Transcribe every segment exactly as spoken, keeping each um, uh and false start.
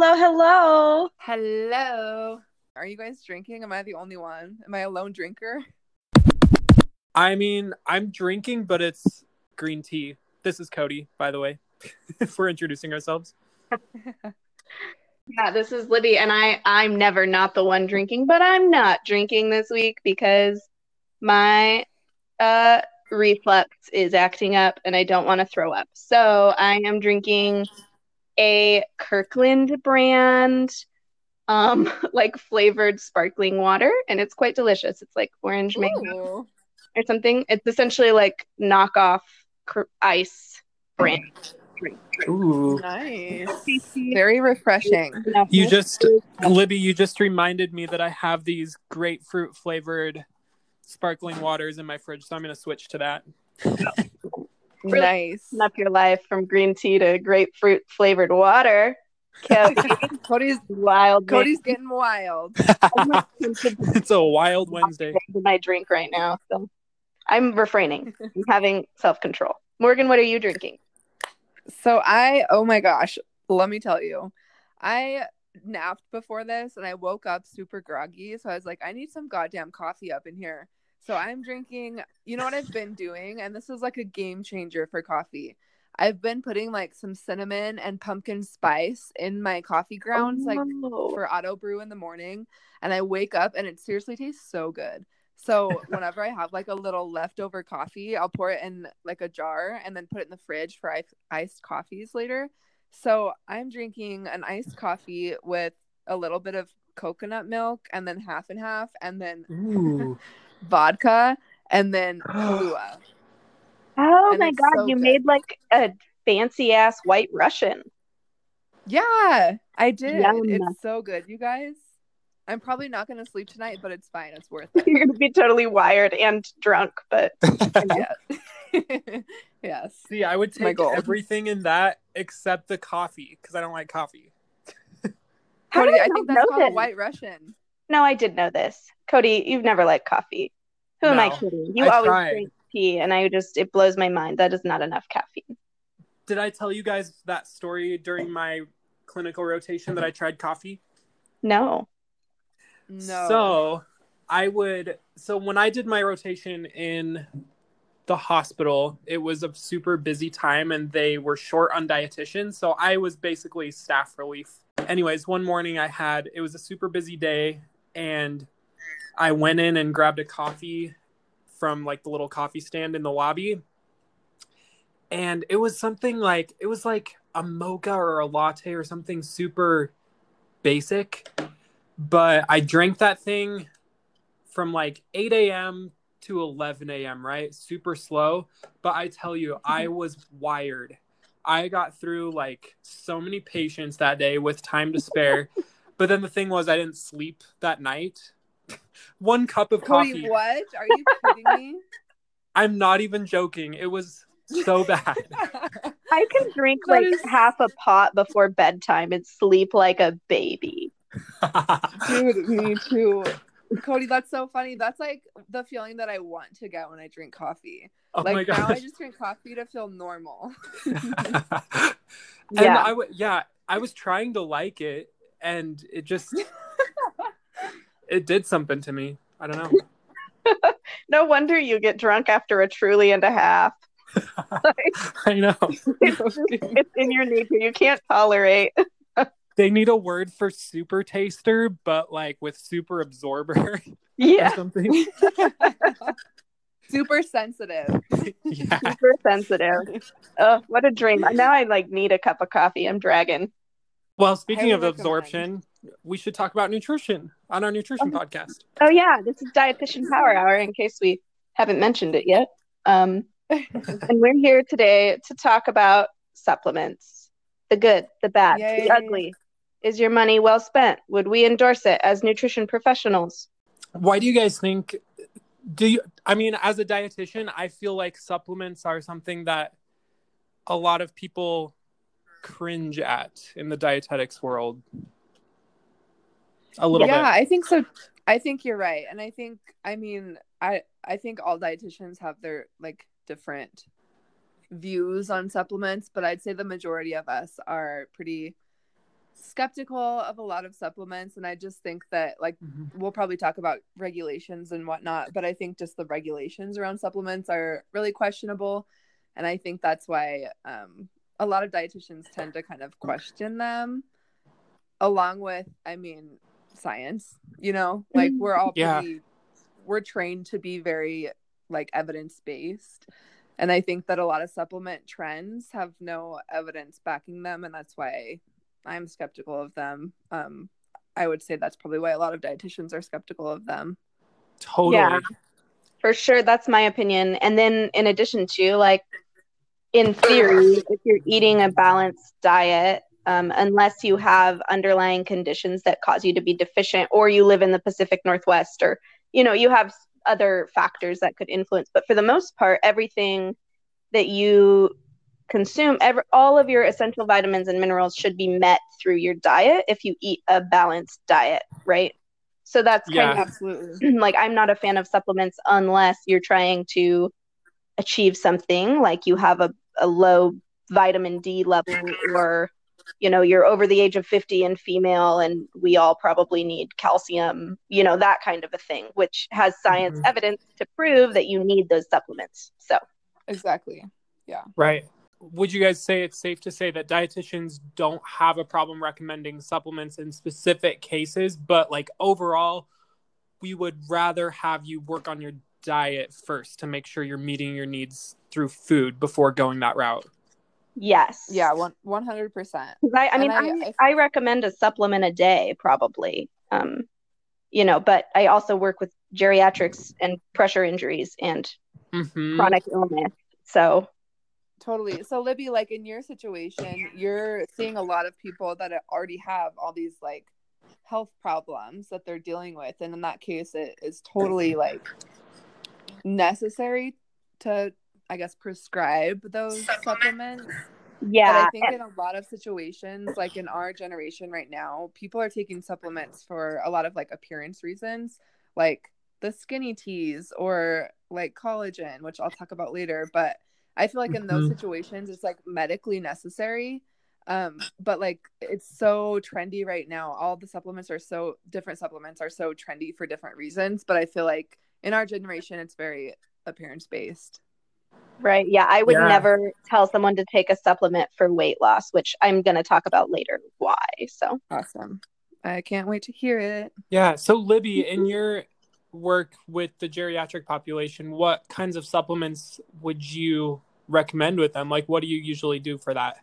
Hello, hello. Hello. Are you guys drinking? Am I the only one? Am I a lone drinker? I mean, I'm drinking, but it's green tea. This is Cody, by the way, if we're introducing ourselves. Yeah, this is Libby, and I, I'm never not the one drinking, but I'm not drinking this week because my uh, reflux is acting up and I don't want to throw up. So I am drinking a Kirkland brand, um, like flavored sparkling water, and it's quite delicious. It's like orange mango Ooh. or something. It's essentially like knockoff cr- ice brand drink. Ooh. Nice. Very refreshing. No, You no, just, Libby, you just reminded me that I have these grapefruit flavored sparkling waters in my fridge, so I'm going to switch to that. Really Nice. messing up your life from green tea to grapefruit flavored water. Cody, Cody's wild. man. Cody's getting wild. I'm not tempted to It's a wild Wednesday. drink my drink right now, so I'm refraining. I'm having self control. Morgan, what are you drinking? So I, oh my gosh, let me tell you, I napped before this and I woke up super groggy. So I was like, I need some goddamn coffee up in here. So I'm drinking, you know what I've been doing? And this is like a game changer for coffee. I've been putting like some cinnamon and pumpkin spice in my coffee grounds, like Oh. for auto brew in the morning. And I wake up and it seriously tastes so good. So whenever I have like a little leftover coffee, I'll pour it in like a jar and then put it in the fridge for I- iced coffees later. So I'm drinking an iced coffee with a little bit of coconut milk and then half and half and then Ooh. vodka and then Kahlua. Oh And my it's God, so you good. made like a fancy ass white Russian. Yeah, I did. Yum. It's so good, you guys. I'm probably not going to sleep tonight, but it's fine. It's worth it. You're gonna be totally wired and drunk, but you know. Yeah. Yes. See, I would My take goal. everything in that except the coffee, because I don't like coffee. How Cody, did I I not think that's know called a this? white Russian. No, I did know this. Cody, you've never liked coffee. Who am I No, kidding? You I always tried. drink tea, and I just, it blows my mind. That is not enough caffeine. Did I tell you guys that story during my clinical rotation that I tried coffee? No. No. So I would, so when I did my rotation in the hospital, it was a super busy time and they were short on dietitians. So I was basically staff relief. Anyways, one morning I had, it was a super busy day and I went in and grabbed a coffee from like the little coffee stand in the lobby. And it was something like, it was like a mocha or a latte or something super basic. But I drank that thing from like eight a.m. to eleven a.m., right? Super slow. But I tell you, I was wired. I got through like so many patients that day with time to spare. But then the thing was, I didn't sleep that night. One cup of Cody, coffee. what? Are you kidding me? I'm not even joking. It was so bad. I can drink That like is- half a pot before bedtime and sleep like a baby. Dude, me too. Cody, that's so funny. That's like the feeling that I want to get when I drink coffee. Oh my Like now I gosh. just drink coffee to feel normal. and Yeah. I w- yeah, I was trying to like it and it just it did something to me. I don't know. No wonder you get drunk after a Truly and a half. I know. It's, just, it's in your nature. You can't tolerate. They need a word for super taster, but like with super absorber or Yeah, something. Super sensitive. Yeah. super sensitive. Oh, what a dream. Now I like need a cup of coffee. I'm dragging. Well, speaking Highly of recommend. absorption, we should talk about nutrition on our nutrition Oh. podcast. Oh yeah, this is Dietitian Power Hour in case we haven't mentioned it yet. Um, and we're here today to talk about supplements. The good, the bad, Yay. the ugly. Is your money well spent? Would we endorse it as nutrition professionals? Why do you guys think do you I mean, as a dietitian, I feel like supplements are something that a lot of people cringe at in the dietetics world. A little yeah, bit. I think so. I think you're right. And I think, I mean, I, I think all dietitians have their like different views on supplements, but I'd say the majority of us are pretty skeptical of a lot of supplements, and I just think that, like, Mm-hmm. we'll probably talk about regulations and whatnot, but I think just the regulations around supplements are really questionable, and I think that's why um, a lot of dietitians tend to kind of question them, along with, I mean, science. You know, like, we're all Yeah. pretty, we're trained to be very, like, evidence-based, and I think that a lot of supplement trends have no evidence backing them, and that's why I'm skeptical of them. Um, I would say that's probably why a lot of dietitians are skeptical of them. Totally. Yeah, for sure. That's my opinion. And then in addition to, like, in theory, if you're eating a balanced diet, um, unless you have underlying conditions that cause you to be deficient, or you live in the Pacific Northwest, or, you know, you have other factors that could influence. But for the most part, everything that you consume, every, all of your essential vitamins and minerals should be met through your diet if you eat a balanced diet, right? So that's kind Yeah. of Absolutely. like, I'm not a fan of supplements unless you're trying to achieve something, like you have a, a low vitamin D level, or, you know, you're over the age of fifty and female, and we all probably need calcium, you know, that kind of a thing, which has science Mhm. evidence to prove that you need those supplements. So Exactly. Yeah. Right. Would you guys say it's safe to say that dietitians don't have a problem recommending supplements in specific cases, but, like, overall, we would rather have you work on your diet first to make sure you're meeting your needs through food before going that route? yes. Yeah, one one hundred percent. 'Cause I, I mean, And I, I, I recommend a supplement a day, probably. Um, you know, but I also work with geriatrics and pressure injuries and Mm-hmm. chronic illness. So Totally. So, Libby, like, in your situation, you're seeing a lot of people that already have all these, like, health problems that they're dealing with, and in that case, it is totally, like, necessary to, I guess, prescribe those supplements. But yeah, I think in a lot of situations, like in our generation right now, people are taking supplements for a lot of, like, appearance reasons, like the skinny teas or, like, collagen, which I'll talk about later. But I feel like in those Mhm. situations, it's, like, medically necessary. Um, but, like, it's so trendy right now. All the supplements are so different. Supplements are so trendy for different reasons. But I feel like in our generation, it's very appearance based. right. Yeah, I would Yeah. never tell someone to take a supplement for weight loss, which I'm going to talk about later why. So Awesome. I can't wait to hear it. Yeah. So, Libby, in your work with the geriatric population, what kinds of supplements would you recommend with them? Like, what do you usually do for that?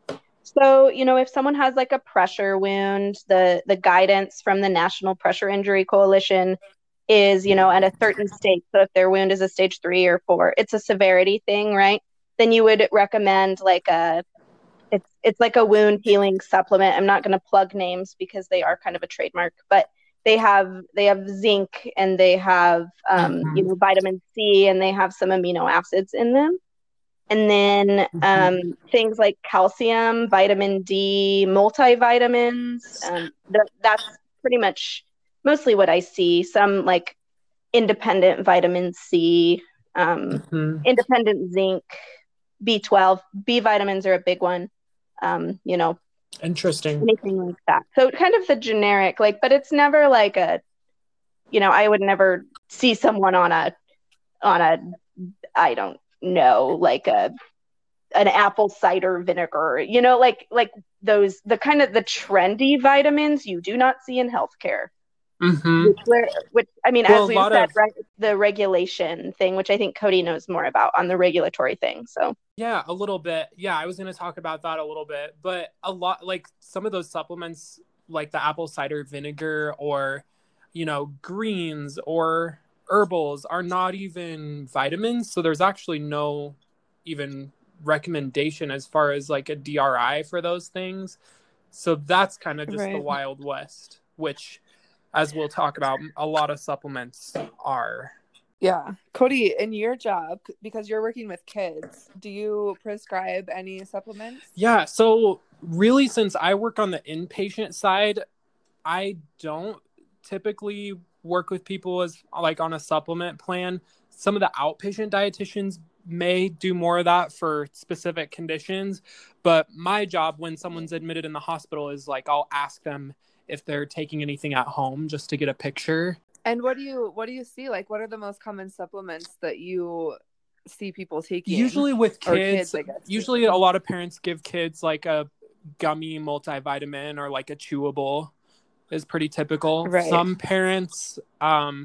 So, you know, if someone has, like, a pressure wound, the the guidance from the National Pressure Injury Coalition is, you know, at a certain stage. So if their wound is a stage three or four, it's a severity thing, right? Then you would recommend, like, a it's it's like a wound healing supplement. I'm not going to plug names because they are kind of a trademark, but they have they have zinc, and they have um, Mhm. you know, vitamin C, and they have some amino acids in them. And then um, things like calcium, vitamin D, multivitamins. Um, th- that's pretty much mostly what I see. Some, like, independent vitamin C, um, Mhm. independent zinc, B twelve. B vitamins are a big one. Um, you know, Interesting. anything like that. So kind of the generic, like, but it's never like a, you know, I would never see someone on a, on a, I don't know, like a, an apple cider vinegar, you know, like, like those, the kind of the trendy vitamins you do not see in healthcare. Mm-hmm. Which, where, which, I mean, Well, as a we've lot said, of- right, the regulation thing, which I think Cody knows more about on the regulatory thing. So Yeah, a little bit. Yeah, I was going to talk about that a little bit, but a lot, like, some of those supplements, like the apple cider vinegar, or, you know, greens or herbals, are not even vitamins. So there's actually no even recommendation as far as, like, a D R I for those things. So that's kind of just the Right. Wild West, which, as we'll talk about, a lot of supplements are. Yeah. Cody, in your job, because you're working with kids, do you prescribe any supplements? Yeah, so really, since I work on the inpatient side, I don't typically work with people as, like, on a supplement plan. Some of the outpatient dietitians may do more of that for specific conditions. But my job when someone's admitted in the hospital is like, I'll ask them if they're taking anything at home just to get a picture. And what do you what do you see? Like, what are the most common supplements that you see people taking? Usually with kids, kids I guess, usually a lot of parents give kids like a gummy multivitamin or like a chewable is pretty typical. Right. Some parents um,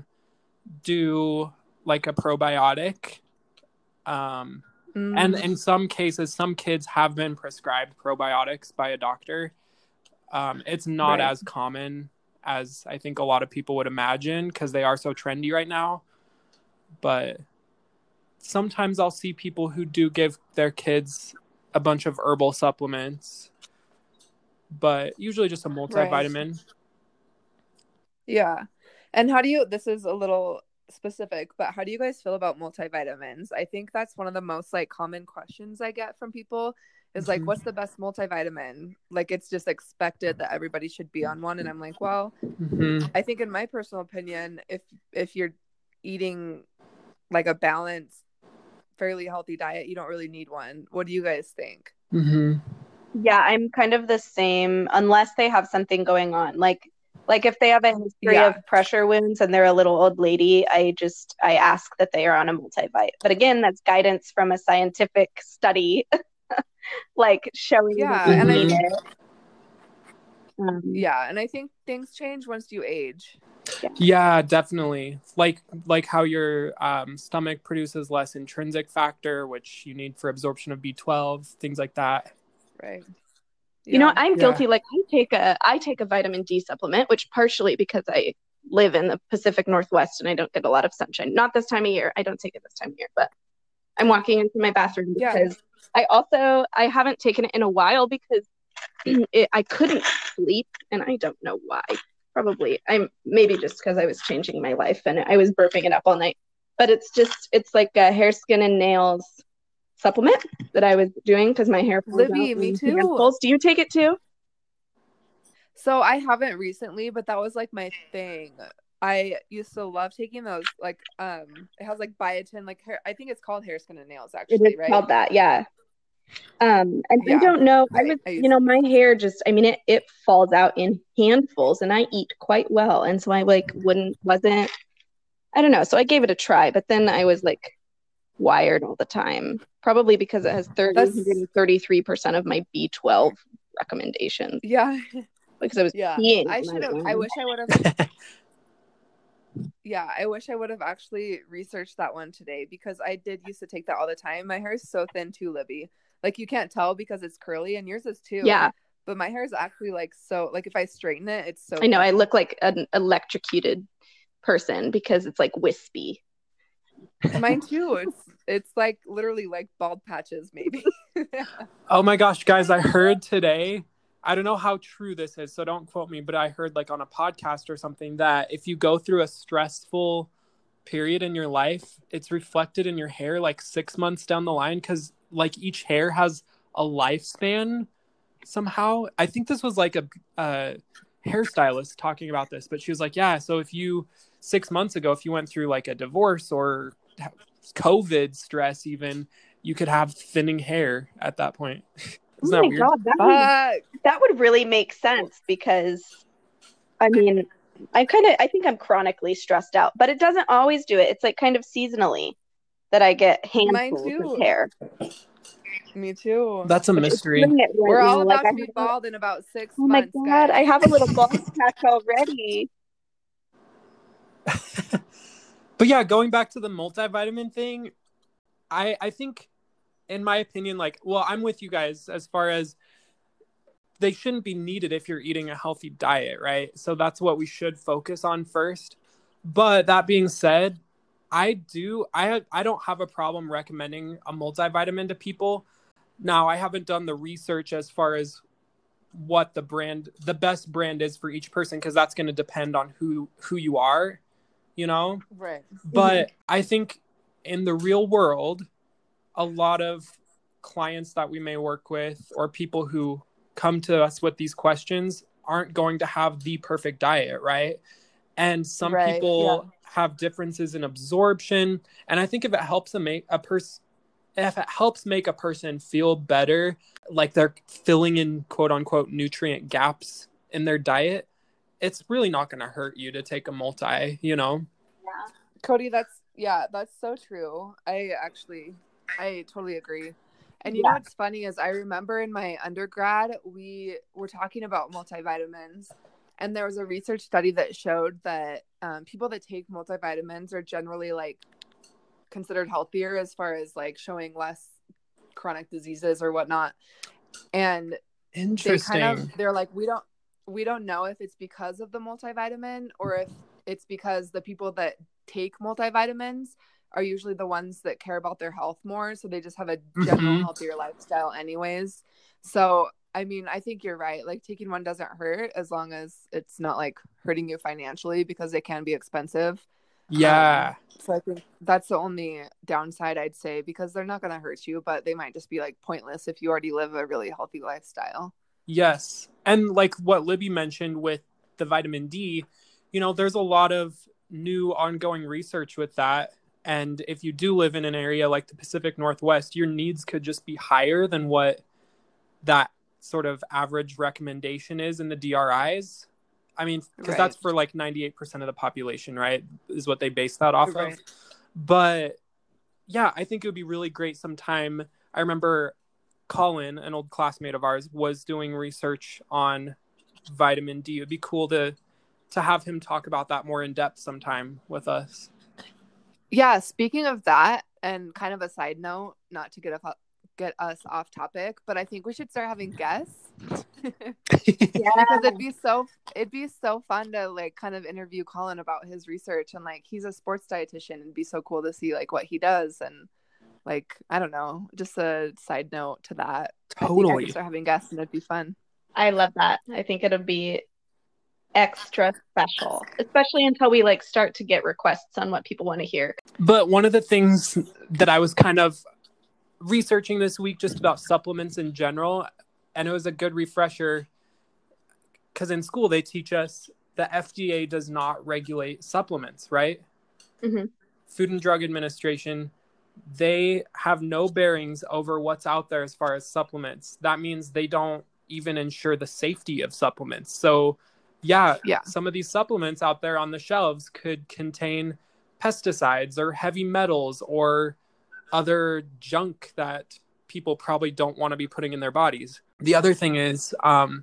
do like a probiotic. Um, mm. And in some cases, some kids have been prescribed probiotics by a doctor. Um, it's not right. as common as I think a lot of people would imagine because they are so trendy right now. But sometimes I'll see people who do give their kids a bunch of herbal supplements, but usually just a multivitamin. Right. Yeah. And how do you, this is a little specific, but how do you guys feel about multivitamins? I think that's one of the most like common questions I get from people is mm-hmm. like, what's the best multivitamin? Like, it's just expected that everybody should be on one. And I'm like, well, mm-hmm. I think in my personal opinion, if, if you're eating like a balanced, fairly healthy diet, you don't really need one. What do you guys think? Mm-hmm. Yeah, I'm kind of the same unless they have something going on. Like, like if they have a history yeah. of pressure wounds and they're a little old lady, I just, I ask that they are on a multivite. But again, that's guidance from a scientific study, like showing yeah, that and you need I, it. Um, yeah, and I think things change once you age. Yeah. yeah, definitely. Like like how your um, stomach produces less intrinsic factor, which you need for absorption of B twelve, things like that. Right. Yeah. You know, I'm yeah. guilty. Like I take a I take a vitamin D supplement, which partially because I live in the Pacific Northwest and I don't get a lot of sunshine. Not this time of year. I don't take it this time of year, but I'm walking into my bathroom because yeah. I also I haven't taken it in a while because it, I couldn't sleep, and I don't know why. Probably I'm maybe just because I was changing my life and I was burping it up all night. But it's just it's like a hair, skin, and nails supplement that I was doing because my hair falls Libby, out me too. Handfuls. Do you take it too? So I haven't recently, but that was like my thing. I used to love taking those. Like um, it has like biotin, like hair. I think it's called hair, skin, and nails. Actually, it is right? Called that, yeah. Um, and yeah. I don't know. I, I was, I you know, my hair just. I mean, it it falls out in handfuls, and I eat quite well, and so I like wouldn't wasn't. I don't know. So I gave it a try, but then I was like wired all the time, probably because it has thirty-three percent of my B twelve recommendations. Yeah, because I was yeah. peeing. I should have. I wish I would have. Yeah, I wish I would have actually researched that one today because I did used to take that all the time. My hair is so thin too, Libby. Like you can't tell because it's curly, and yours is too. Yeah. But my hair is actually like so. Like if I straighten it, it's so. I know. thin. I look like an electrocuted person because it's like wispy. Mine too. It's it's like literally like bald patches, maybe. Oh my gosh, guys! I heard today. I don't know how true this is, so don't quote me. But I heard like on a podcast or something that if you go through a stressful period in your life, it's reflected in your hair like six months down the line because like each hair has a lifespan somehow. I think this was like a, a hairstylist talking about this, but she was like, yeah, so if you six months ago, if you went through like a divorce or COVID stress, even you could have thinning hair at that point. Isn't oh that my weird? God, that, would, that would really make sense because I mean, I kind of, I think I'm chronically stressed out, but it doesn't always do it. It's like kind of seasonally that I get handfuls of hair. Me too. That's a mystery. Right We're now. all about like, to be bald in about six oh months. Oh my God, guys. I have a little bald patch already. But yeah, going back to the multivitamin thing, I I think, in my opinion, like, well, I'm with you guys as far as they shouldn't be needed if you're eating a healthy diet, right? So that's what we should focus on first. But that being said, I do, I, I don't have a problem recommending a multivitamin to people. Now, I haven't done the research as far as what the brand, the best brand is for each person, because that's going to depend on who, who you are, you know? Right. But mm-hmm. I think in the real world, a lot of clients that we may work with or people who come to us with these questions aren't going to have the perfect diet, right? And some right, people yeah. have differences in absorption. And I think if it helps a, make, a person, if it helps make a person feel better, like they're filling in quote unquote nutrient gaps in their diet, it's really not going to hurt you to take a multi, you know? Yeah. Cody, that's, yeah, that's so true. I actually, I totally agree. And you Yeah. know what's funny is I remember in my undergrad, we were talking about multivitamins, and there was a research study that showed that um, people that take multivitamins are generally like considered healthier as far as like showing less chronic diseases or whatnot. And Interesting. they kind of, they're like, we don't, we don't know if it's because of the multivitamin or if it's because the people that take multivitamins are usually the ones that care about their health more. So they just have a general Mhm. healthier lifestyle anyways. So, I mean, I think you're right. Like taking one doesn't hurt as long as it's not like hurting you financially, because they can be expensive. Yeah. Um, so I think that's the only downside I'd say, because they're not going to hurt you, but they might just be like pointless if you already live a really healthy lifestyle. Yes. And like what Libby mentioned with the vitamin D, you know, there's a lot of new ongoing research with that. And if you do live in an area like the Pacific Northwest, your needs could just be higher than what that sort of average recommendation is in the D R Is. I mean, because Right. that's for like ninety-eight percent of the population, right? Is what they base that off Right. of. But yeah, I think it would be really great sometime. I remember Colin, an old classmate of ours, was doing research on vitamin D. It would be cool to to have him talk about that more in depth sometime with us. Yeah, speaking of that, and kind of a side note, not to get off, get us off topic, but I think we should start having guests. Yeah. Because it'd be so it'd be so fun to like kind of interview Colin about his research, and like he's a sports dietitian. It'd be so cool to see like what he does, and like I don't know, just a side note to that. I think I Totally. could start having guests, and it'd be fun. I love that. I think it'll be extra special, especially until we like start to get requests on what people want to hear. But one of the things that I was kind of researching this week just about supplements in general, and it was a good refresher, because in school they teach us the F D A does not regulate supplements, right? Mm-hmm. Food and Drug Administration, they have no bearings over what's out there as far as supplements. That means they don't even ensure the safety of supplements. So yeah, Yeah. some of these supplements out there on the shelves could contain pesticides or heavy metals or other junk that people probably don't want to be putting in their bodies. The other thing is, um,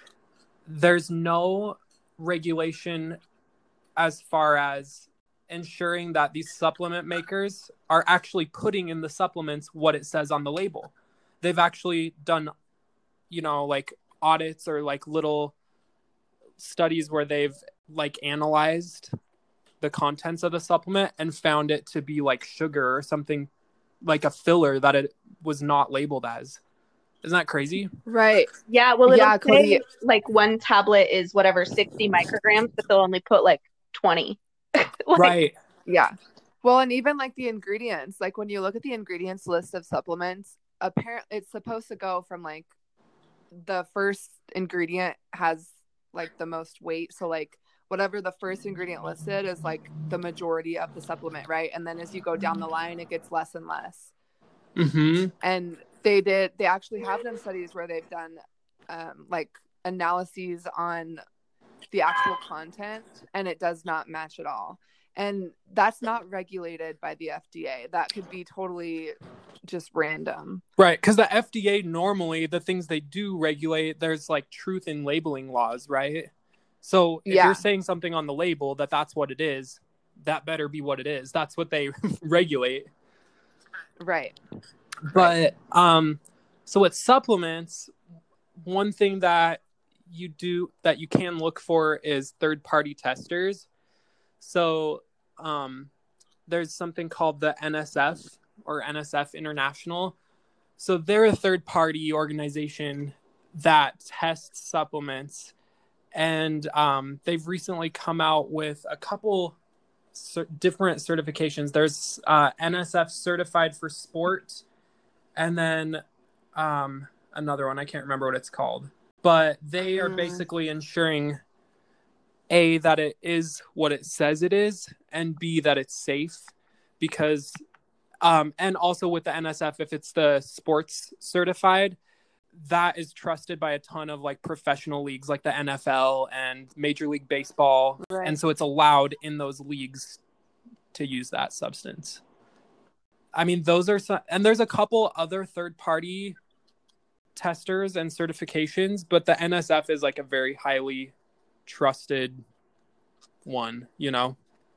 there's no regulation as far as ensuring that these supplement makers are actually putting in the supplements what it says on the label. They've actually done, you know, like audits or like little studies where they've like analyzed the contents of the supplement and found it to be like sugar or something, like a filler that it was not labeled as. Isn't that crazy? Right. Yeah, well, it'll Yeah, say Cody. like one tablet is whatever sixty micrograms, but they'll only put like twenty. Like, Right. Yeah. Well, and even like the ingredients, like when you look at the ingredients list of supplements, apparently it's supposed to go from like the first ingredient has like the most weight. So like whatever the first ingredient listed is like the majority of the supplement, right? And then as you go down the line, it gets less and less. Mm-hmm. And they did, they actually have done studies where they've done um, like analyses on the actual content, and it does not match at all. And that's not regulated by the F D A. That could be totally just random. Right. Because the F D A, normally the things they do regulate, there's like truth in labeling laws, right? So if Yeah. you're saying something on the label that that's what it is, that better be what it is. That's what they regulate. Right. But um, so with supplements, one thing that you do that you can look for is third-party testers. So um, there's something called the N S F or N S F International. So they're a third-party organization that tests supplements, and um, they've recently come out with a couple cer- different certifications. There's uh, N S F Certified for Sport, and then um, another one, I can't remember what it's called. But they are Mm. basically ensuring, A, that it is what it says it is, and B, that it's safe. Because Um, and also with the N S F, if it's the sports certified, that is trusted by a ton of like professional leagues like the N F L and Major League Baseball. Right. And so it's allowed in those leagues to use that substance. I mean, those are some, and there's a couple other third party testers and certifications, but the N S F is like a very highly trusted one, you know?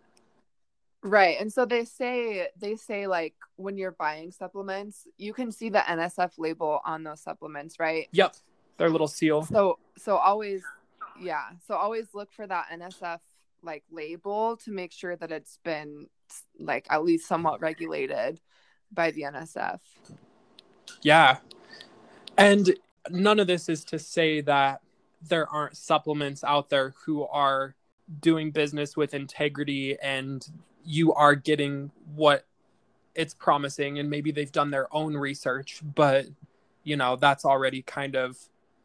Right. And so they say they say like when you're buying supplements, you can see the N S F label on those supplements, right? Yep. Their little seal. So so always yeah. So always look for that N S F like label to make sure that it's been like at least somewhat regulated by the N S F. Yeah. And none of this is to say that there aren't supplements out there who are doing business with integrity and you are getting what it's promising, and maybe they've done their own research, but you know, that's already kind of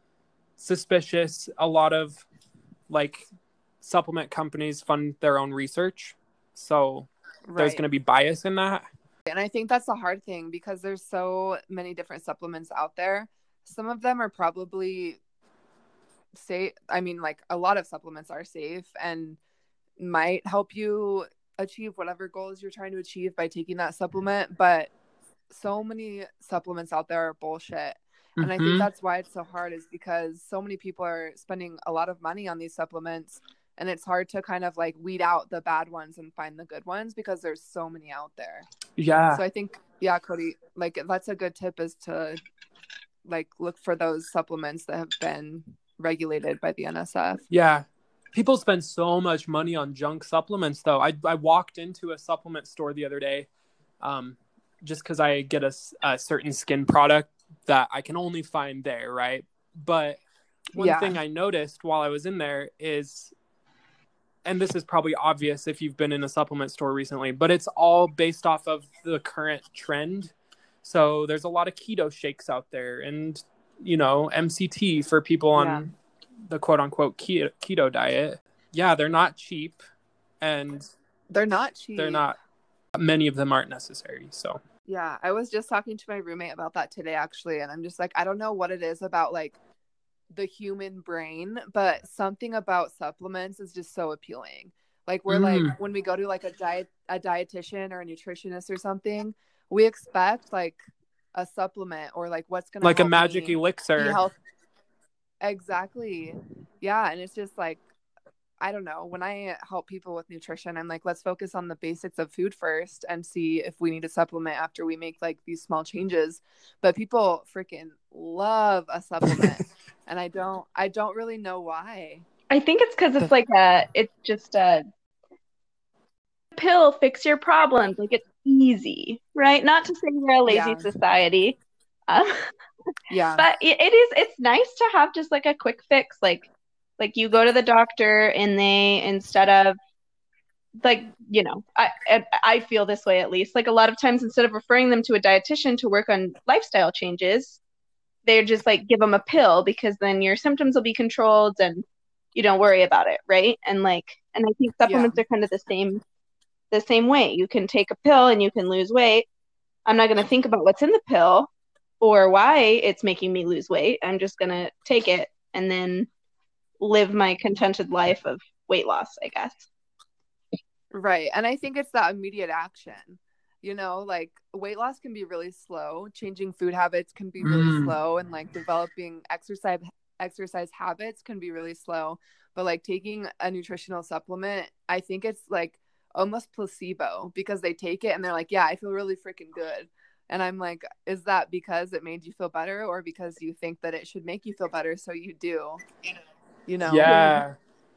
suspicious. A lot of like supplement companies fund their own research, so right. There's going to be bias in that. And I think that's a hard thing because there's so many different supplements out there. Some of them are probably safe. I mean, like a lot of supplements are safe and might help you achieve whatever goals you're trying to achieve by taking that supplement. But so many supplements out there are bullshit. Mm-hmm. And I think that's why it's so hard, is because so many people are spending a lot of money on these supplements, and it's hard to kind of like weed out the bad ones and find the good ones because there's so many out there. Yeah. So I think, yeah, Cody, like that's a good tip, is to like look for those supplements that have been regulated by the N S F. Yeah. People spend so much money on junk supplements though. I I walked into a supplement store the other day um, just because I get a, a certain skin product that I can only find there, right? But one yeah. thing I noticed while I was in there is, and this is probably obvious if you've been in a supplement store recently, but it's all based off of the current trend. So there's a lot of keto shakes out there and, you know, M C T for people on yeah. the quote unquote keto, keto diet. Yeah, they're not cheap, and they're not cheap. They're not, many of them aren't necessary. So yeah, I was just talking to my roommate about that today, actually. And I'm just like, I don't know what it is about like the human brain, but something about supplements is just so appealing. Like we're mm. like, when we go to like a diet, a dietitian or a nutritionist or something, we expect like a supplement or like what's going to like a magic elixir. Exactly. Yeah. And it's just like, I don't know, when I help people with nutrition, I'm like, let's focus on the basics of food first and see if we need a supplement after we make like these small changes. But people freaking love a supplement. And I don't, I don't really know why. I think it's because it's like a, it's just a pill, fix your problems. Like it's easy, right? Not to say we're a lazy yeah. society. Um, yeah. But it, it is, it's nice to have just like a quick fix. Like, like you go to the doctor and they, instead of like, you know, I, I I feel this way at least. Like a lot of times instead of referring them to a dietitian to work on lifestyle changes, they're just like, give them a pill because then your symptoms will be controlled and you don't worry about it, right? And like, and I think supplements yeah. are kind of the same, the same way. You can take a pill and you can lose weight. I'm not going to think about what's in the pill or why it's making me lose weight. I'm just going to take it and then live my contented life of weight loss, I guess. Right. And I think it's that immediate action. You know, like weight loss can be really slow. Changing food habits can be really mm. slow, and like developing exercise exercise habits can be really slow. But like taking a nutritional supplement, I think it's like almost placebo, because they take it and they're like, yeah, I feel really freaking good. And I'm like, is that because it made you feel better or because you think that it should make you feel better? So you do, you know? Yeah.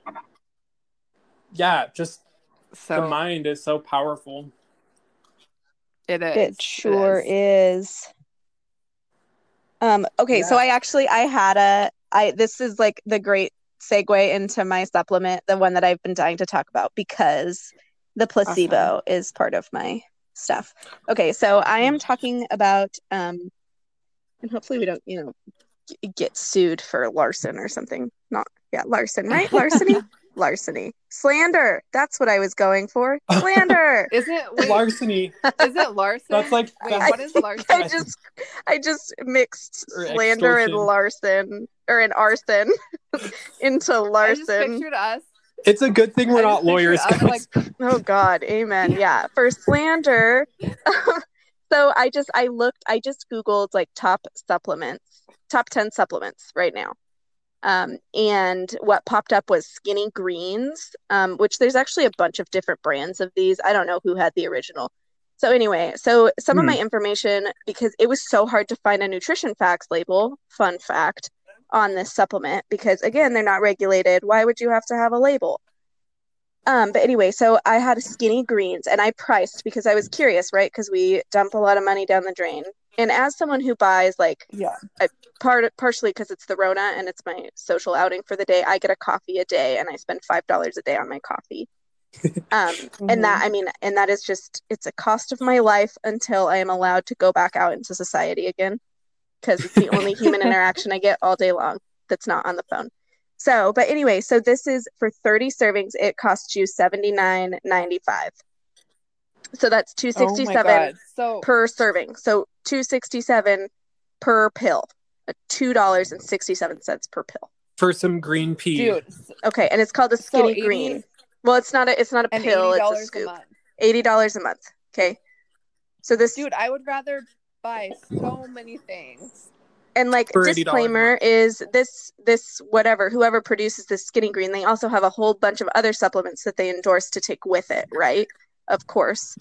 Yeah. Just so, the mind is so powerful. It is. It sure it is. is. Um, okay. Yeah. So I actually, I had a, I, this is like the great segue into my supplement, the one that I've been dying to talk about, because the placebo awesome. is part of my stuff. Okay, so I am talking about, um, and hopefully we don't, you know, g- get sued for larceny or something. Not, yeah, larceny, right? Larceny. larceny. Slander. That's what I was going for. Slander. Is it wait, Larceny. is it larceny? That's like wait, theft. what is larceny? I just I just mixed Or slander and extortion. larcen or an arson into I just larcen. pictured us. It's a good thing we're I not just pictured lawyers, us, guys. like, Oh God, amen. Yeah, for slander. So I just I looked I just Googled like top supplements, top ten supplements right now. Um, and what popped up was Skinny Greens, um, which there's actually a bunch of different brands of these. I don't know who had the original. So anyway, so some of Hmm. my information, because it was so hard to find a nutrition facts label, fun fact, on this supplement, because again, they're not regulated. Why would you have to have a label? Um, but anyway, so I had a Skinny Greens and I priced because I was curious, right? Because we dump a lot of money down the drain. And as someone who buys like yeah. part partially because it's the Rona and it's my social outing for the day, I get a coffee a day and I spend five dollars a day on my coffee. Um, and that, I mean, and that is just, it's a cost of my life until I am allowed to go back out into society again, because it's the only human interaction I get all day long that's not on the phone. So, but anyway, so this is for thirty servings. It costs you seventy-nine ninety-five. So that's two Oh my sixty-seven God. So per serving. So two sixty-seven per pill. Uh, two dollars and sixty-seven cents per pill. For some green pea. dude, Okay, and it's called a so Skinny eighty Green. Well, it's not a it's not a and pill, eighty it's a dollars a scoop. month. eighty dollars a month. Okay. So this Dude, I would rather buy so many things. and like For eighty dollars a disclaimer month. is this this whatever whoever produces this Skinny Green, they also have a whole bunch of other supplements that they endorse to take with it, right? Of course.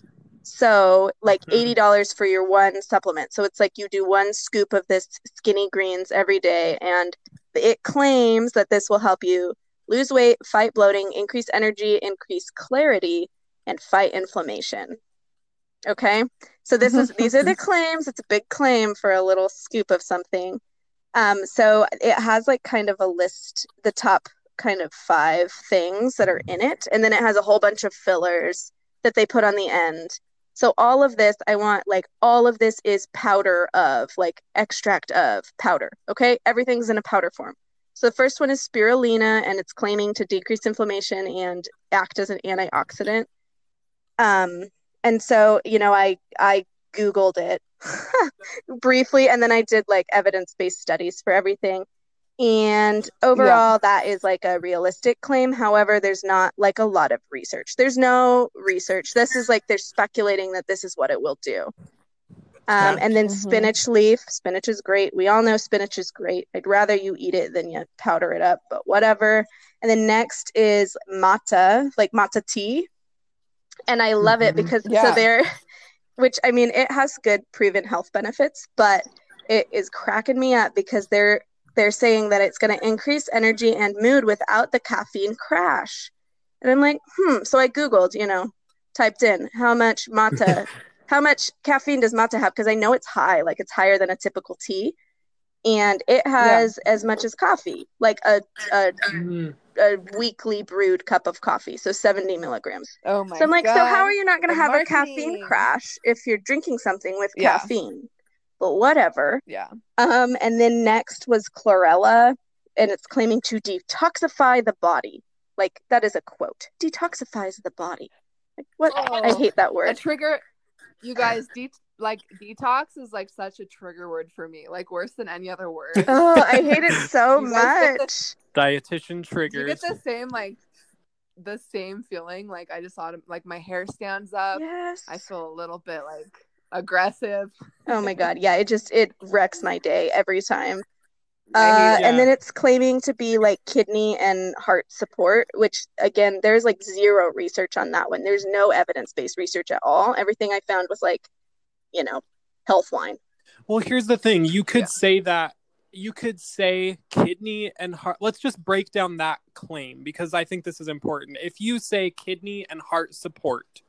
So like Mhm. eighty dollars for your one supplement. So it's like you do one scoop of this Skinny Greens every day, and it claims that this will help you lose weight, fight bloating, increase energy, increase clarity, and fight inflammation. Okay, so this is these are the claims. It's a big claim for a little scoop of something. Um, so it has like kind of a list, the top kind of five things that are in it, and then it has a whole bunch of fillers that they put on the end. So all of this, I want like all of this is powder of, like extract of powder. Okay, everything's in a powder form. So the first one is spirulina, and it's claiming to decrease inflammation and act as an antioxidant. Um, and so, you know, I I Googled it briefly, and then I did like evidence-based studies for everything. And overall, that is like a realistic claim. However, there's not like a lot of research. There's no research. This is like they're speculating that this is what it will do. Um, Yeah. and then Mhm. spinach leaf. Spinach is great. We all know spinach is great. I'd rather you eat it than you powder it up, but whatever. And then next is matcha, like matcha tea. And I love it Mhm. because so Yeah. they're, which I mean, it has good proven health benefits, but it is cracking me up because they're they're saying that it's going to increase energy and mood without the caffeine crash. And I'm like, hmm. So I Googled, you know, typed in how much matcha, how much caffeine does matcha have? Because I know it's high, like it's higher than a typical tea. And it has as much as coffee, like a, a, Mhm. a weekly brewed cup of coffee. So seventy milligrams. Oh my So I'm like, God. so how are you not going to The have a caffeine marketing. crash if you're drinking something with Yeah. caffeine? But whatever. Yeah. Um, and then next was chlorella, and it's claiming to detoxify the body. Like that is a quote. Detoxifies the body. Like what? I Oh, hate that a word. trigger. You guys, de- like detox is like such a trigger word for me, like worse than any other word. Oh, I hate it so You guys get much. Dietitian Do you triggers. get the same like the same feeling? Like I just thought, like my hair stands up. Yes. I feel a little bit like aggressive. Oh my God. Yeah, it just it wrecks my day every time. I hate Uh, it. and Yeah. then it's claiming to be like kidney and heart support, which again, there's like zero research on that one. There's no evidence-based research at all. Everything I found was like, you know, Healthline. Well, here's the thing. You could Yeah. say that you could say kidney and heart. Let's just break down that claim because I think this is important. If you say kidney and heart support,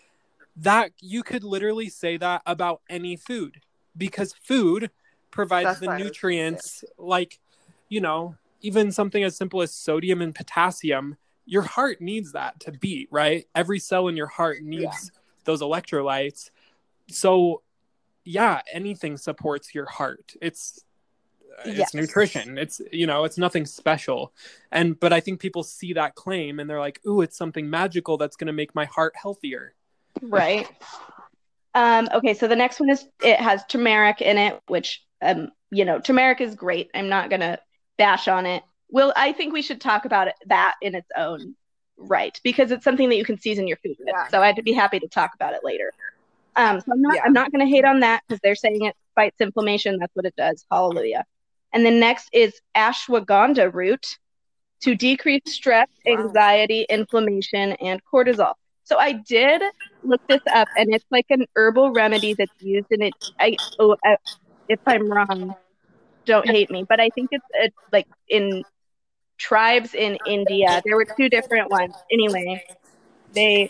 that you could literally say that about any food because food provides That's the what I was gonna nutrients like, you know, even something as simple as sodium and potassium. Your heart needs that to beat, right? Every cell in your heart needs those electrolytes. So yeah, anything supports your heart. It's it's Yes. nutrition. It's, you know, it's nothing special. And, but I think people see that claim and they're like, ooh, it's something magical that's going to make my heart healthier. Right. Um, okay, so the next one is, it has turmeric in it, which, um, you know, turmeric is great. I'm not gonna bash on it. Well, I think we should talk about it, that in its own right, because it's something that you can season your food with. Yeah. So I'd be happy to talk about it later. Um, so I'm not, Yeah. I'm not gonna hate on that because they're saying it fights inflammation. That's what it does. Hallelujah. And then next is ashwagandha root to decrease stress, Wow. anxiety, inflammation, and cortisol. So I did look this up, and it's like an herbal remedy that's used in it. I, oh, I, if I'm wrong, don't hate me, but I think it's a, like in tribes in India. There were two different ones. Anyway, they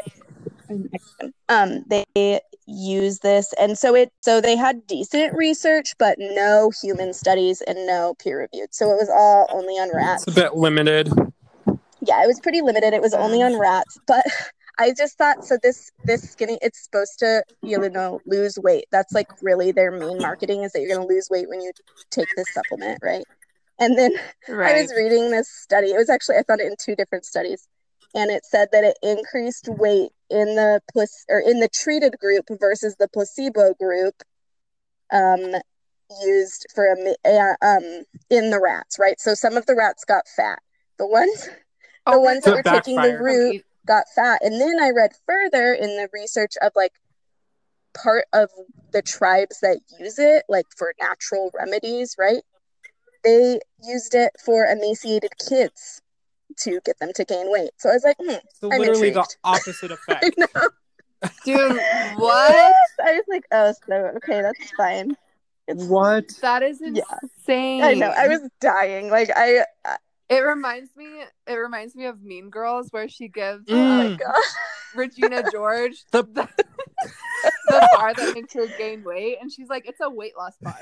um they use this, and so it so they had decent research, but no human studies and no peer reviewed. So it was all only on rats. It's a bit limited. Yeah, it was pretty limited. It was only on rats, but I just thought, so this this skinny, it's supposed to, you know, lose weight. That's like really their main marketing, is that you're going to lose weight when you take this supplement, right? And then Right. I was reading this study. It was actually, I found it in two different studies, and it said that it increased weight in the plus or in the treated group versus the placebo group, um, used for a uh, um in the rats, right? So some of the rats got fat. The ones the Oh my ones that God. were taking the Backfire. root got fat. And then I read further in the research of like part of the tribes that use it, like for natural remedies, right? They used it for emaciated kids to get them to gain weight. So I was like, hmm, So I'm literally the intrigued. opposite I effect. know. Dude, Yes! what? I was like, oh, so okay, that's fine. It's What? That is Yeah. insane. I know. I was dying. Like I. I It reminds me. It reminds me of Mean Girls, where she gives oh my um, god. Regina George The- the, the bar that makes her gain weight, and she's like, "It's a weight loss bar."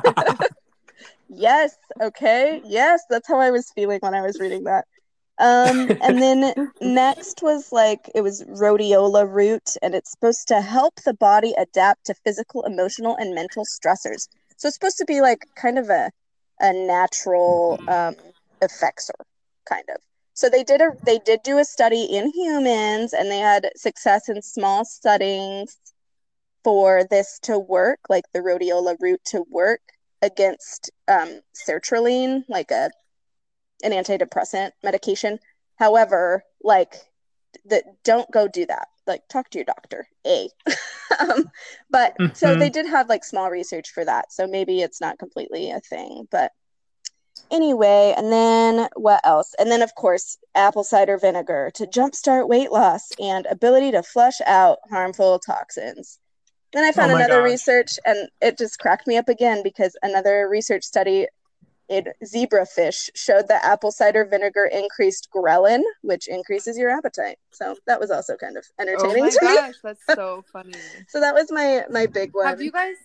Yes. Okay. Yes, that's how I was feeling when I was reading that. Um, and then next was like, it was rhodiola root, and it's supposed to help the body adapt to physical, emotional, and mental stressors. So it's supposed to be like kind of a a natural um, effexor, kind of. So they did a they did do a study in humans, and they had success in small settings for this to work, like the rhodiola root to work against um, sertraline, like a an antidepressant medication. However, like, that don't go do that. Like, talk to your doctor. A. um, but mm-hmm. So they did have like small research for that. So maybe it's not completely a thing. But anyway, and then what else? And then of course, apple cider vinegar to jumpstart weight loss and ability to flush out harmful toxins. Then I found oh another gosh. research, and it just cracked me up again, because another research study in zebrafish showed that apple cider vinegar increased ghrelin, which increases your appetite. So that was also kind of entertaining oh my to gosh, me. That's so funny. So that was my my big one. Have you guys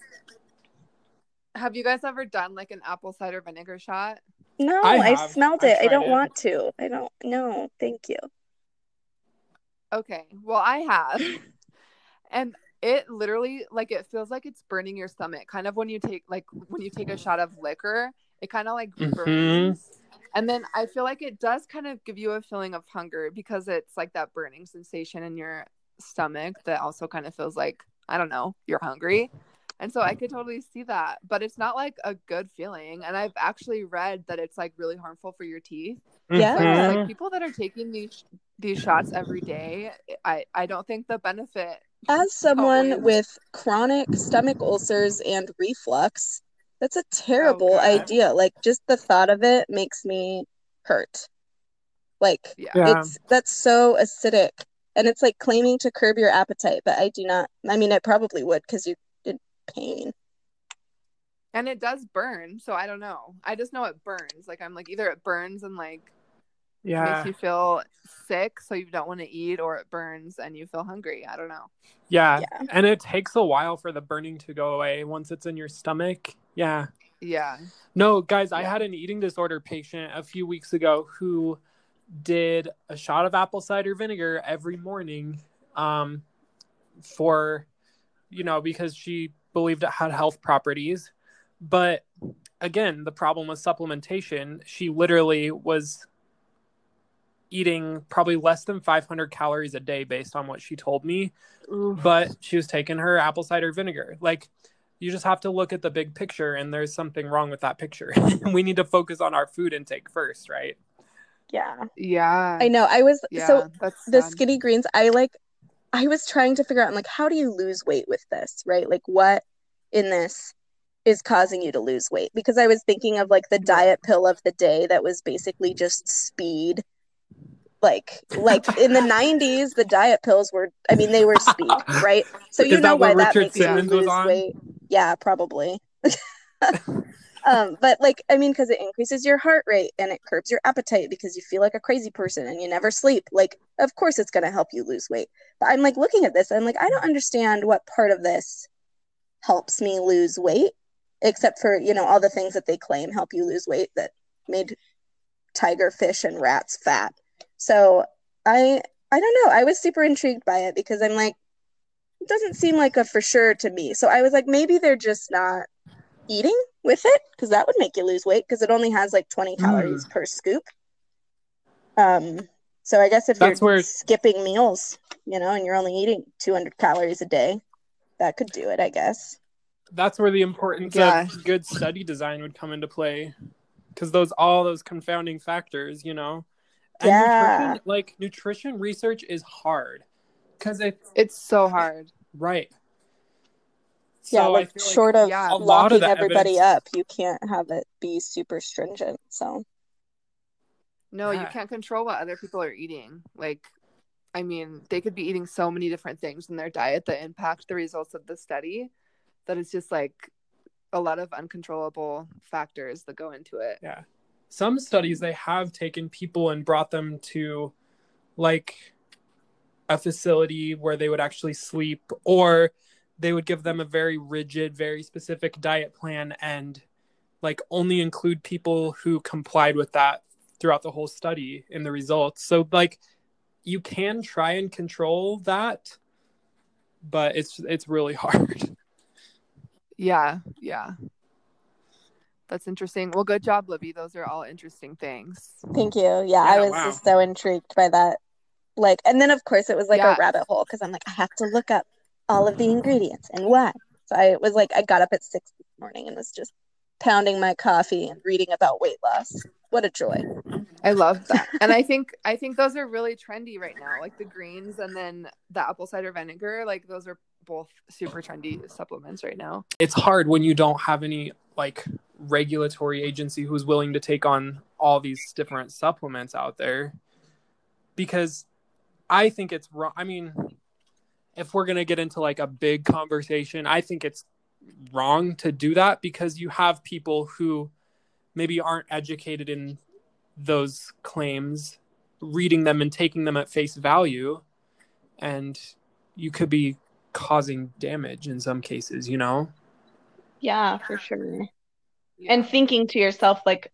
have you guys ever done like an apple cider vinegar shot? No, I, I smelled it. I don't it. want to. I don't. No, thank you. Okay, well I have, and it literally, like, it feels like it's burning your stomach, kind of when you take like when you take a shot of liquor. It kind of like burns. Mm-hmm. And then I feel like it does kind of give you a feeling of hunger, because it's like that burning sensation in your stomach that also kind of feels like, I don't know, you're hungry. And so I could totally see that, but it's not like a good feeling. And I've actually read that it's like really harmful for your teeth. Yeah. So just, like, people that are taking these these shots every day, I, I don't think the benefit. As someone outweighs. with chronic stomach ulcers and reflux, that's a terrible oh, idea. Like, just the thought of it makes me hurt. Like, yeah. it's that's so acidic, and it's like claiming to curb your appetite, but I do not. I mean, it probably would, because you did pain. And it does burn, so I don't know. I just know it burns. Like, I'm like, either it burns and like yeah. makes you feel sick, so you don't want to eat, or it burns and you feel hungry. I don't know. Yeah. yeah. And it takes a while for the burning to go away once it's in your stomach. Yeah. Yeah. No, guys, yeah. I had an eating disorder patient a few weeks ago who did a shot of apple cider vinegar every morning um, for, you know, because she believed it had health properties. But again, the problem with supplementation, she literally was eating probably less than five hundred calories a day based on what she told me. Oof. But she was taking her apple cider vinegar. Like, you just have to look at the big picture, and there's something wrong with that picture. We need to focus on our food intake first, right? Yeah. Yeah. I know. I was Yeah, so that's the sad. skinny greens, I like I was trying to figure out, I'm like, how do you lose weight with this, right? Like, what in this is causing you to lose weight? Because I was thinking of like the diet pill of the day that was basically just speed. Like, like in the nineties, the diet pills were, I mean, they were speed, right? So you Is know that what why that Richard makes you Simmons was lose on? weight. Yeah, probably. Um, but like, I mean, because it increases your heart rate and it curbs your appetite because you feel like a crazy person and you never sleep. Like, of course it's going to help you lose weight. But I'm like looking at this, I'm like, I don't understand what part of this helps me lose weight, except for, you know, all the things that they claim help you lose weight that made tiger, fish, and rats fat. So I, I don't know. I was super intrigued by it because I'm like, it doesn't seem like a for sure to me. So I was like, maybe they're just not eating with it, because that would make you lose weight because it only has like twenty calories Mm. per scoop. Um, so I guess if That's you're where skipping meals, you know, and you're only eating two hundred calories a day, that could do it, I guess. that's where the importance Yeah. of good study design would come into play, because those all those confounding factors, you know. And Yeah. nutrition, like nutrition research is hard because it's It's so hard. right. Yeah, So I like feel like short of Yeah. a lot of locking the everybody evidence, up, you can't have it be super stringent. So No, you Yeah. can't control what other people are eating. Like, I mean, they could be eating so many different things in their diet that impact the results of the study, that it's just like a lot of uncontrollable factors that go into it. yeah, some studies they have taken people and brought them to like a facility where they would actually sleep, or they would give them a very rigid, very specific diet plan and like only include people who complied with that throughout the whole study in the results. So like you can try and control that, but it's it's really hard. Yeah. Yeah. That's interesting. Well, good job, Libby. Those are all interesting things. thank you. Yeah, Yeah, I was wow. just so intrigued by that. Like, and then of course it was like Yeah. a rabbit hole because I'm like, I have to look up all of the ingredients and why. So I was like, I got up at six this morning and was just pounding my coffee and reading about weight loss. What a joy. I love that. And I think I think those are really trendy right now. Like the greens and then the apple cider vinegar, like those are both super trendy supplements right now. It's hard when you don't have any like regulatory agency who's willing to take on all these different supplements out there, because I think it's wrong. I mean, if we're going to get into like a big conversation, I think it's wrong to do that because you have people who maybe aren't educated in those claims reading them and taking them at face value, and you could be causing damage in some cases, you know? Yeah, for sure. Yeah. And thinking to yourself, like,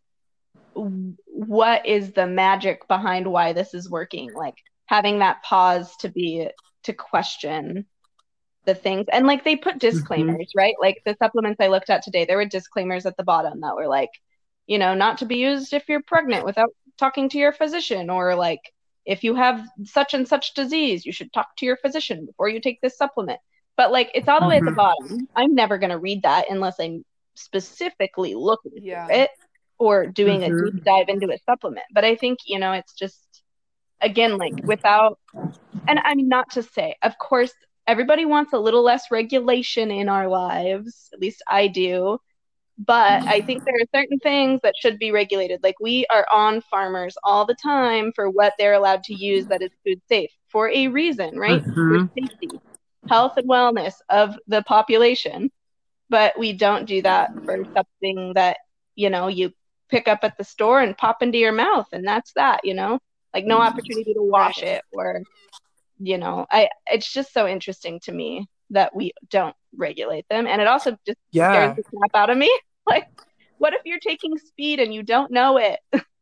w- what is the magic behind why this is working? Like having that pause to be to question the things. And like they put disclaimers, right? Like the supplements I looked at today, there were disclaimers at the bottom that were like, you know, not to be used if you're pregnant without talking to your physician, or like if you have such and such disease, you should talk to your physician before you take this supplement. But like it's all the way at the Mhm. bottom. I'm never going to read that unless I'm specifically looking Yeah. for it or doing a Mhm. deep dive into a supplement. But I think, you know, it's just, again, like without, and I mean, not to say, of course, everybody wants a little less regulation in our lives. At least I do. But I think there are certain things that should be regulated. Like we are on farmers all the time for what they're allowed to use that is food safe for a reason, right? For Mhm. safety, health, and wellness of the population. But we don't do that for something that, you know, you pick up at the store and pop into your mouth, and that's that, you know? Like no opportunity to wash Right. it, or, you know, I it's just so interesting to me that we don't regulate them. And it also just Yeah. scares the crap out of me. Like, what if you're taking speed and you don't know it?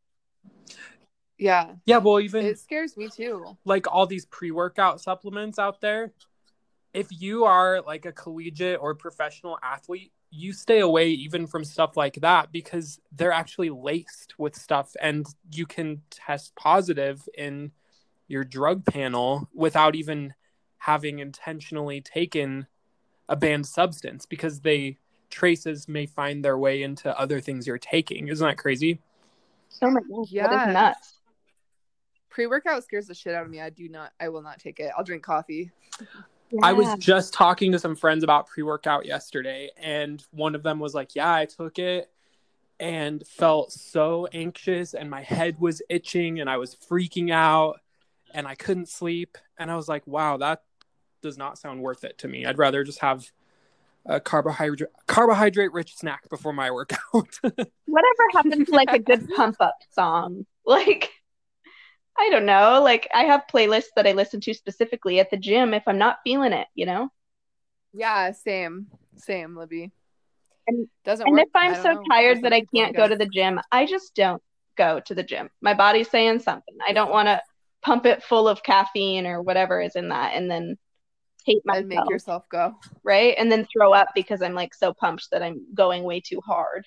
Yeah. Yeah, well, even It scares me too. like all these pre-workout supplements out there, if you are like a collegiate or professional athlete, you stay away even from stuff like that because they're actually laced with stuff, and you can test positive in your drug panel without even having intentionally taken a banned substance, because they traces may find their way into other things you're taking. Isn't that crazy? Oh my god, Yeah. that is nuts. Pre-workout scares the shit out of me. I do not, I will not take it. I'll drink coffee. Yeah. I was just talking to some friends about pre-workout yesterday, and one of them was like, yeah, I took it and felt so anxious, and my head was itching, and I was freaking out, and I couldn't sleep. And I was like, wow, that does not sound worth it to me. I'd rather just have a carbohydrate carbohydrate rich snack before my workout. Whatever happened to like a good pump up song? Like, I don't know. Like, I have playlists that I listen to specifically at the gym if I'm not feeling it, you know? Yeah, same. Same, Libby. And, Doesn't and work. if I'm I don't so know. For tired some that I people, can't I go to guess. the gym, I just don't go to the gym. My body's saying something. I don't want to pump it full of caffeine or whatever is in that and then hate myself. And make yourself go. Right? And then throw up because I'm like so pumped that I'm going way too hard.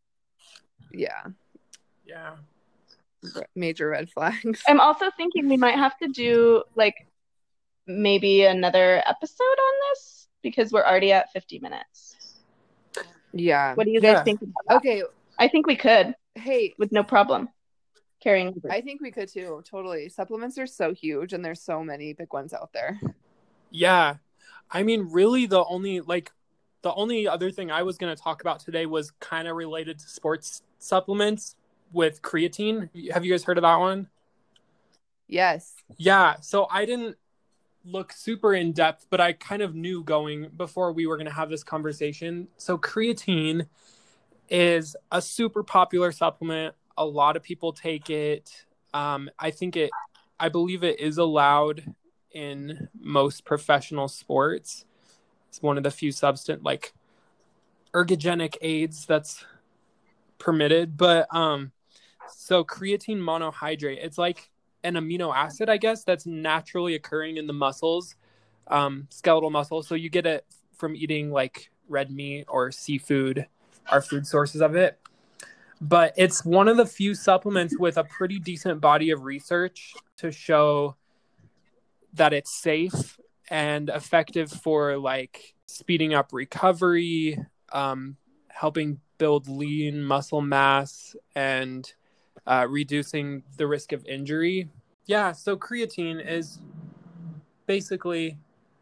Yeah. Yeah. Major red flags. I'm also thinking we might have to do like maybe another episode on this because we're already at fifty minutes. Yeah. What do you guys Yeah. think about that? Okay. I think we could Hey, with no problem carrying over. I think we could too. Totally. Supplements are so huge, and there's so many big ones out there. Yeah. I mean, really the only like the only other thing I was going to talk about today was kind of related to sports supplements with creatine. Have you guys heard of that one? Yes. Yeah. So I didn't look super in depth, but I kind of knew going before we were going to have this conversation. So creatine is a super popular supplement. A lot of people take it. Um, I think it, I believe it is allowed in most professional sports. It's one of the few substance like ergogenic aids that's permitted. But um, so creatine monohydrate, it's like an amino acid, I guess, that's naturally occurring in the muscles, um, skeletal muscle. So you get it from eating like red meat or seafood, are food sources of it. But it's one of the few supplements with a pretty decent body of research to show that it's safe and effective for like speeding up recovery, um, helping build lean muscle mass, and uh, reducing the risk of injury. Yeah, so creatine is basically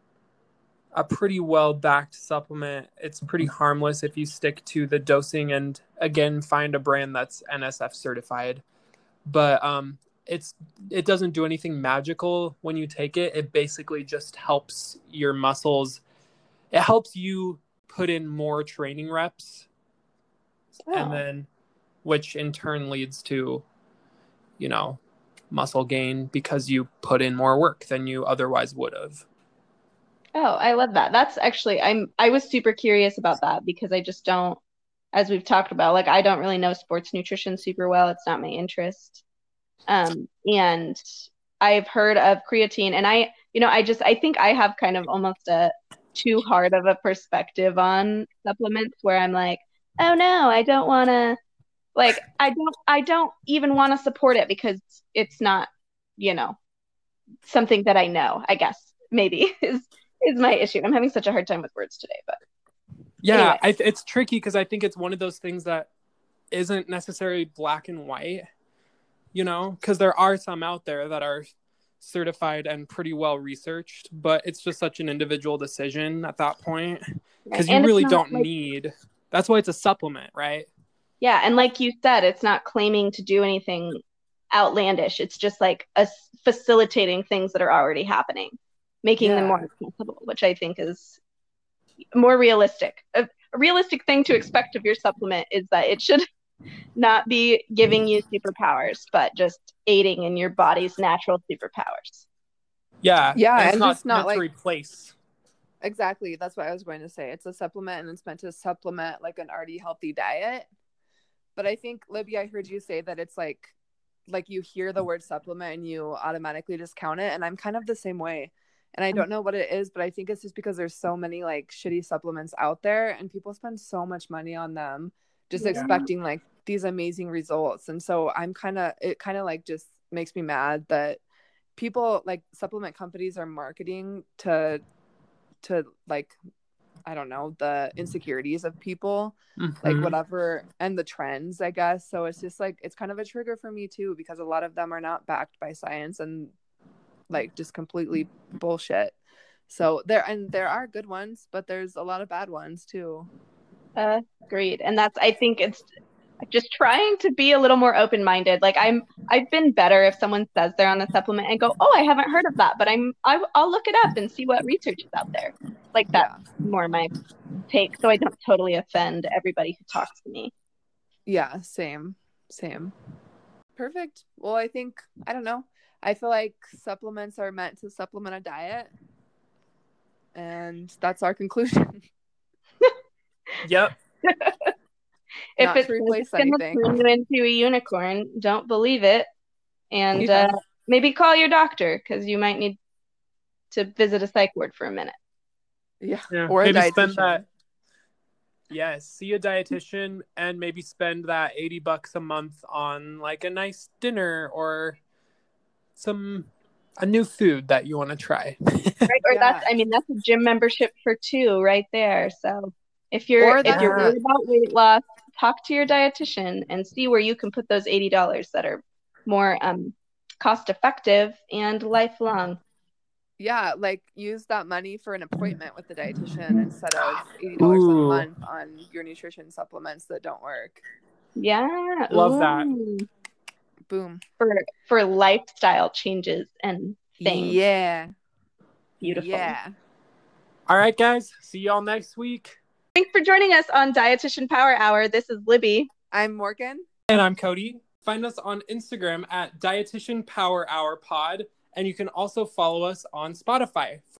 a pretty well-backed supplement. It's pretty harmless if you stick to the dosing and, again, find a brand that's N S F certified. But um, it's it doesn't do anything magical when you take it. It basically just helps your muscles. It helps you put in more training reps, Oh. and then, which in turn leads to, you know, muscle gain because you put in more work than you otherwise would have. Oh, I love that. That's actually, I'm, I was super curious about that because I just don't, as we've talked about, like I don't really know sports nutrition super well. It's not my interest. Um, and I've heard of creatine and I, you know, I just, I think I have kind of almost a too hard of a perspective on supplements where I'm like, oh no, I don't want to, like, I don't, I don't even want to support it because it's not, you know, something that I know, I guess, maybe is, is my issue. I'm having such a hard time with words today, but yeah, anyway. I, it's tricky because I think it's one of those things that isn't necessarily black and white, you know, because there are some out there that are certified and pretty well researched, but it's just such an individual decision at that point because Right. you really not, don't like, need, that's why it's a supplement, right? Yeah, and like you said, it's not claiming to do anything outlandish. It's just like a facilitating things that are already happening, making yeah. them more accessible, which I think is more realistic. A, a realistic thing to expect of your supplement is that it should not be giving you superpowers, but just aiding in your body's natural superpowers. Yeah, yeah, and it's and not just not meant like to replace. Exactly. That's what I was going to say. It's a supplement and it's meant to supplement like an already healthy diet. But I think, Libby, I heard you say that it's like, like you hear the word supplement and you automatically discount it. And I'm kind of the same way. And I don't know what it is, but I think it's just because there's so many like shitty supplements out there and people spend so much money on them just Yeah. expecting like these amazing results. And so I'm kind of, it kind of like just makes me mad that people like supplement companies are marketing to, to like, I don't know, the insecurities of people, Mhm. like whatever, and the trends, I guess. So it's just like, it's kind of a trigger for me too, because a lot of them are not backed by science and like just completely bullshit. So there, and there are good ones, but there's a lot of bad ones too. Uh, agreed. And that's, I think it's just trying to be a little more open-minded. Like I'm, I've been better if someone says they're on a supplement and go, oh, I haven't heard of that, but I'm, I, I'll look it up and see what research is out there. Like that's Yeah. more my take, so I don't totally offend everybody who talks to me. Yeah, same, same. Perfect. Well, I think, I don't know. I feel like supplements are meant to supplement a diet. And that's our conclusion. Yep. If Not it's to replace going to anything. turn you into a unicorn, don't believe it. And Yeah. uh, maybe call your doctor because you might need to visit a psych ward for a minute. Yeah. Yeah. Or a Maybe dietitian. spend that. Yes, see a dietitian and maybe spend that eighty bucks a month on like a nice dinner or some a new food that you want to try. Right? Or Yeah. that's, I mean, that's a gym membership for two right there. So if you're Or if that's you're a- worried about weight loss, talk to your dietitian and see where you can put those eighty dollars that are more um cost effective and lifelong. Yeah, like use that money for an appointment with the dietitian instead of eighty dollars a Ooh. month on your nutrition supplements that don't work. Yeah. Love that. Ooh. Boom. For for lifestyle changes and things. Yeah. Beautiful. Yeah. All right, guys. See y'all next week. Thanks for joining us on Dietitian Power Hour. This is Libby. I'm Morgan. And I'm Cody. Find us on Instagram at Dietitian Power Hour Pod. And you can also follow us on Spotify.